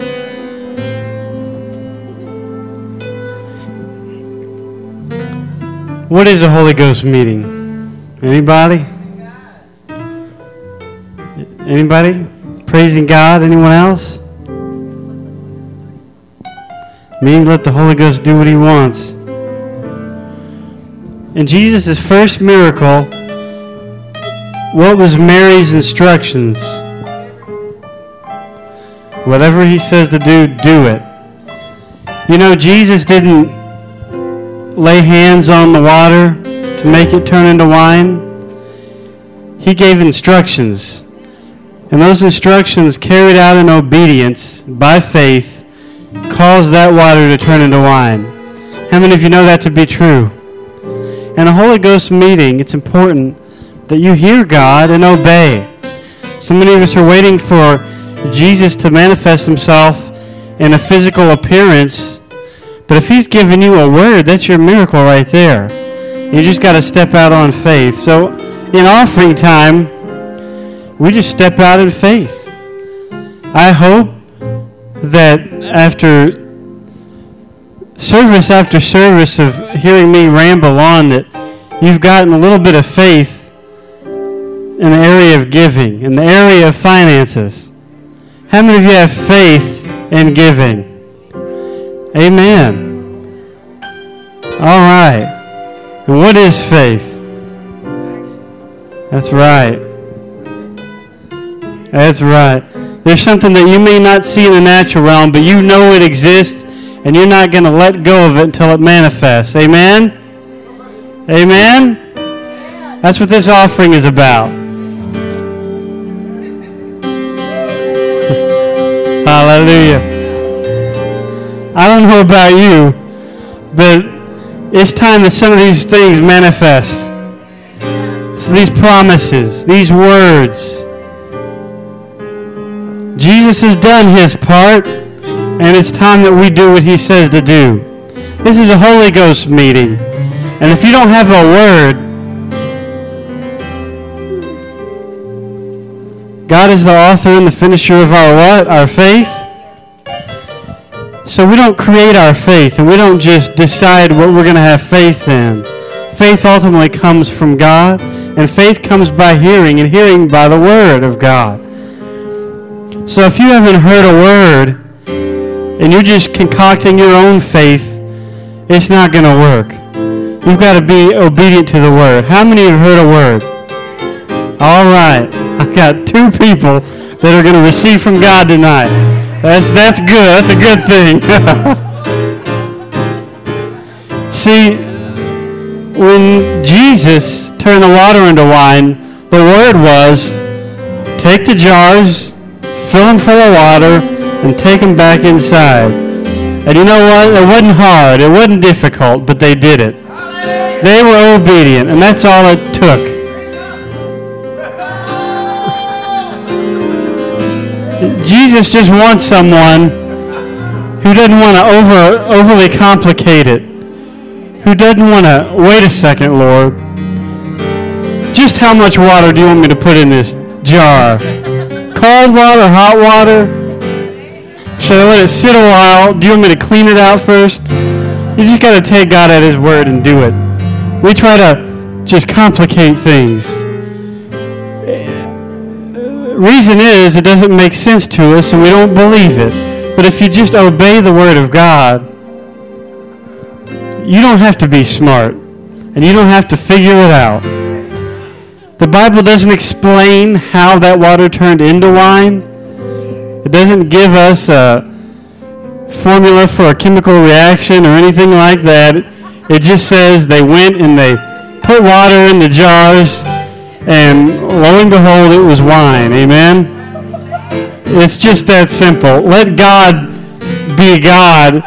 What is a Holy Ghost meeting? Anybody? Anybody? Praising God? Anyone else? Me, let the Holy Ghost do what he wants. In Jesus' first miracle, what was Mary's instructions? Whatever he says to do, do it. You know, Jesus didn't lay hands on the water to make it turn into wine. He gave instructions. And those instructions, carried out in obedience by faith, caused that water to turn into wine. How many of you know that to be true? In a Holy Ghost meeting, it's important that you hear God and obey. So many of us are waiting for Jesus to manifest himself in a physical appearance, but if he's given you a word, that's your miracle right there. You just got to step out on faith. So in offering time, we just step out in faith. I hope that after service after service of hearing me ramble on, that you've gotten a little bit of faith in the area of giving, in the area of finances. How many of you have faith in giving? Amen. All right. And what is faith? That's right. That's right. There's something that you may not see in the natural realm, but you know it exists, and you're not going to let go of it until it manifests. Amen? Amen? That's what this offering is about. Hallelujah. I don't know about you, but it's time that some of these things manifest. So these promises, these words. Jesus has done his part, and it's time that we do what he says to do. This is a Holy Ghost meeting, and if you don't have a word, God is the author and the finisher of our what? Our faith. So we don't create our faith, and we don't just decide what we're going to have faith in. Faith ultimately comes from God, and faith comes by hearing, and hearing by the word of God. So if you haven't heard a word, and you're just concocting your own faith, it's not going to work. You've got to be obedient to the word. How many have heard a word? All right. I got two people that are going to receive from God tonight. That's that's good. That's a good thing. See, when Jesus turned the water into wine, the word was, take the jars, fill them full of water, and take them back inside. And you know what? It wasn't hard. It wasn't difficult, but they did it. They were obedient, and that's all it took. Jesus just wants someone who doesn't want to over overly complicate it, who doesn't want to, wait a second, Lord, just how much water do you want me to put in this jar? cold water, hot water? Should I let it sit a while? Do you want me to clean it out first? You just got to take God at His word and do it. We try to just complicate things. Reason is, it doesn't make sense to us and we don't believe it. But if you just obey the word of God, you don't have to be smart and you don't have to figure it out. The Bible doesn't explain how that water turned into wine. It doesn't give us a formula for a chemical reaction or anything like that. It just says they went and they put water in the jars, and lo and behold, it was wine. Amen? It's just that simple. Let God be God,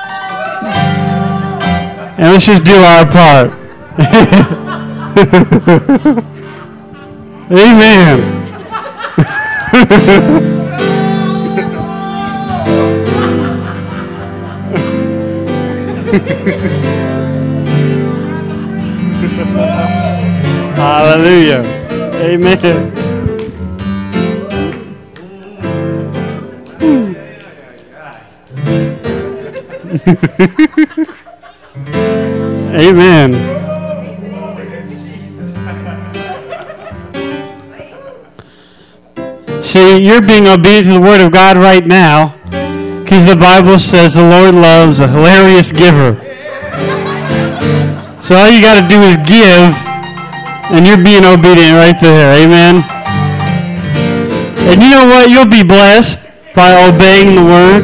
and let's just do our part. Amen. Hallelujah. Amen. Amen. See, you're being obedient to the Word of God right now because the Bible says the Lord loves a hilarious giver. So all you got to do is give, and you're being obedient right there. Amen. And you know what? You'll be blessed by obeying the Word.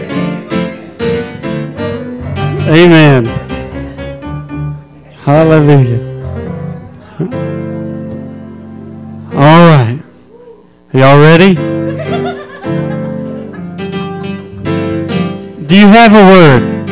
Amen. Hallelujah. All right. Y'all ready? Do you have a word?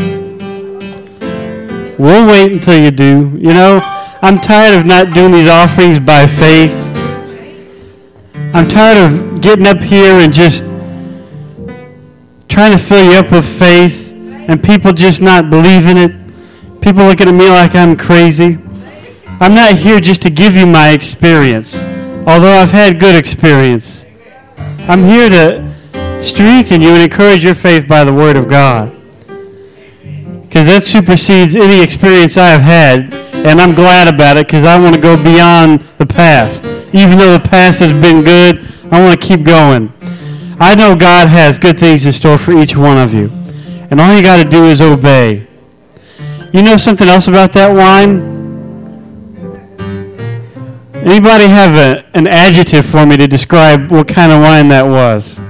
We'll wait until you do. You know, I'm tired of not doing these offerings by faith. I'm tired of getting up here and just trying to fill you up with faith and people just not believing it. People looking at me like I'm crazy. I'm not here just to give you my experience, although I've had good experience. I'm here to strengthen you and encourage your faith by the Word of God, because that supersedes any experience I've had, and I'm glad about it because I want to go beyond the past. Even though the past has been good, I want to keep going. I know God has good things in store for each one of you, and all you got to do is obey. You know something else about that wine? Anybody have a, an adjective for me to describe what kind of wine that was?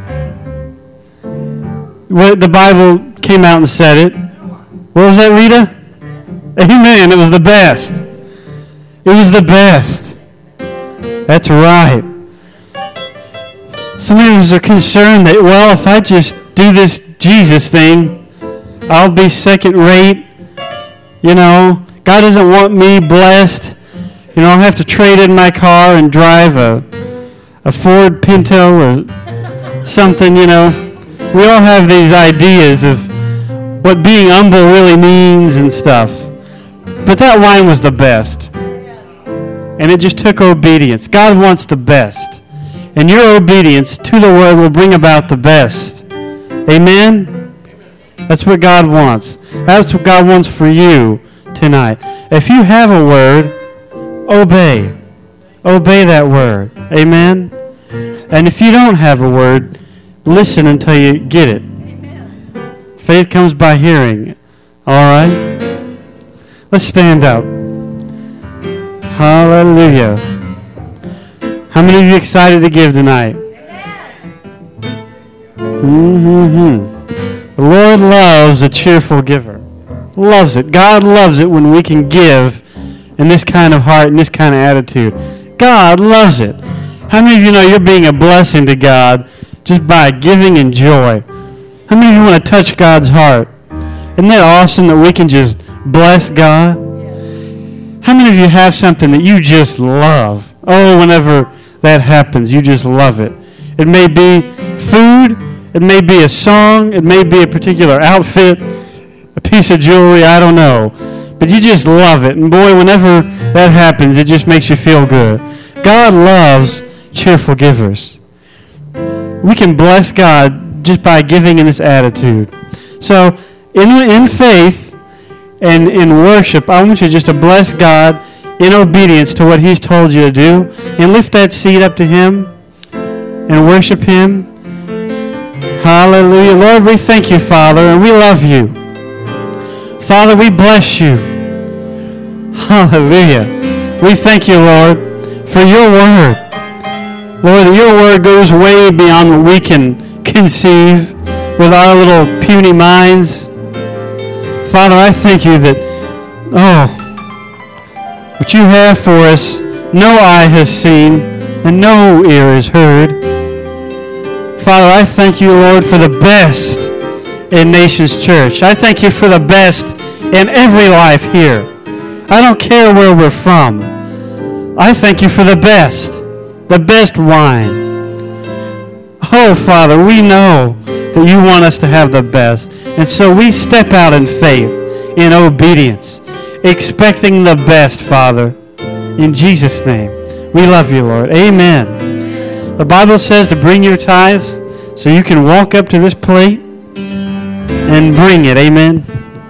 What, the Bible came out and said it. What was that, Rita? Amen. It was the best. It was the best. That's right. Some of us are concerned that, well, if I just do this Jesus thing, I'll be second rate. You know, God doesn't want me blessed. You know, I'll have to trade in my car and drive a, a Ford Pinto or something, you know. We all have these ideas of what being humble really means and stuff. But that wine was the best. And it just took obedience. God wants the best. And your obedience to the Word will bring about the best. Amen? That's what God wants. That's what God wants for you tonight. If you have a word, obey. Obey that word. Amen? And if you don't have a word, listen until you get it. Amen. Faith comes by hearing. All right? Let's stand up. Hallelujah. How many of you excited to give tonight? Mm-hmm. The Lord loves a cheerful giver. Loves it. God loves it when we can give in this kind of heart and this kind of attitude. God loves it. How many of you know you're being a blessing to God just by giving and joy? How many of you want to touch God's heart? Isn't that awesome that we can just bless God? How many of you have something that you just love? Oh, whenever that happens, you just love it. It may be food. It may be a song. It may be a particular outfit, a piece of jewelry. I don't know. But you just love it. And boy, whenever that happens, it just makes you feel good. God loves cheerful givers. we can bless God just by giving in this attitude. So in, in faith and in worship, I want you just to bless God in obedience to what He's told you to do, and lift that seed up to Him and worship Him. Hallelujah. Lord, we thank you, Father, and we love you. Father, we bless you. Hallelujah. We thank you, Lord, for your word. Lord, that your word goes way beyond what we can conceive with our little puny minds. Father, I thank you that, oh, what you have for us, no eye has seen and no ear has heard. Father, I thank you, Lord, for the best in Nations Church. I thank you for the best in every life here. I don't care where we're from. I thank you for the best, the best wine. Oh, Father, we know that you want us to have the best. And so we step out in faith, in obedience, expecting the best, Father. In Jesus' name, we love you, Lord. Amen. The Bible says to bring your tithes so you can walk up to this plate and bring it. Amen.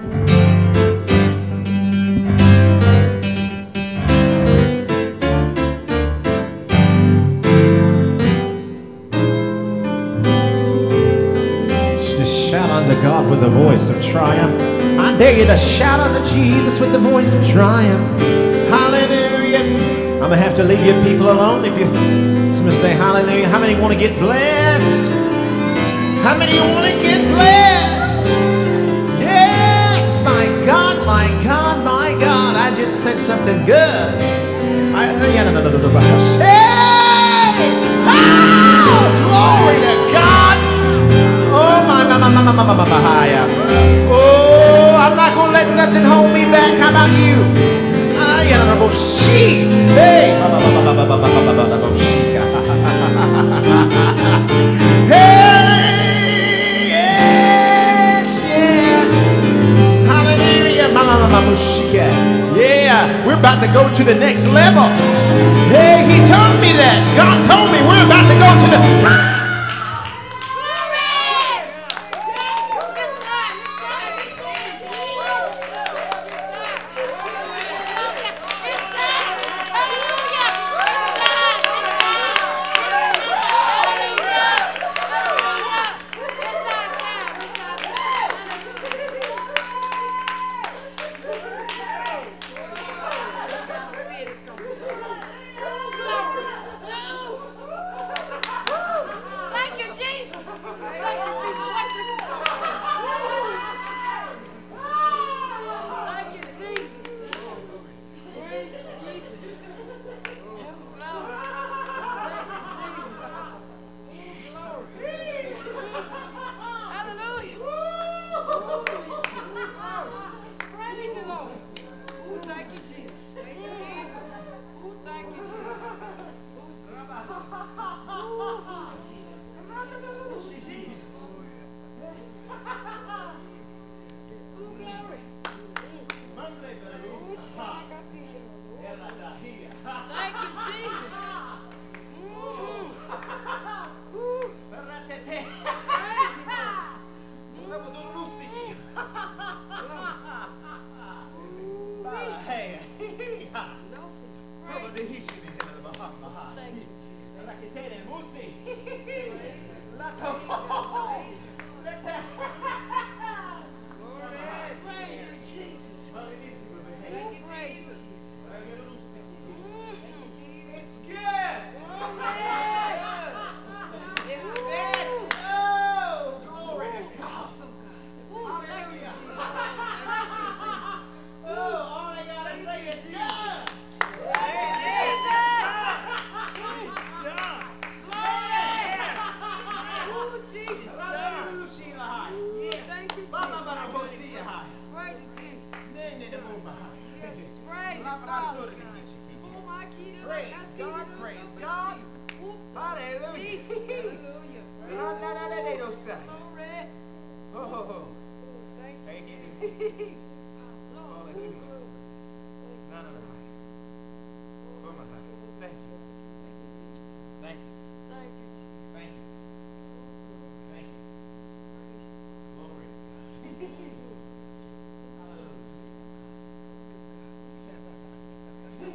Just shout unto God with the voice of triumph. I dare you to shout unto Jesus with the voice of triumph. Hallelujah. I'm going to have to leave you people alone if you somebody say hallelujah. How many want to get blessed? How many want to get blessed? Yes, my God, my God, my God. I just said something good. I, yeah, no, no, no, no, no. Hey! Oh, glory to God. Oh, my, my, my, my, my, my, my, my, my. Oh, I'm not going to let nothing hold me back. How about you? Ah, yeah, no, no, no, she. Hey! Hey! Yes, yes. Hallelujah. Mama, mama, mushika. Yeah, we're about to go to the next level. Hey, he told me that. God told me we're about to go to the...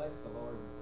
bless the Lord.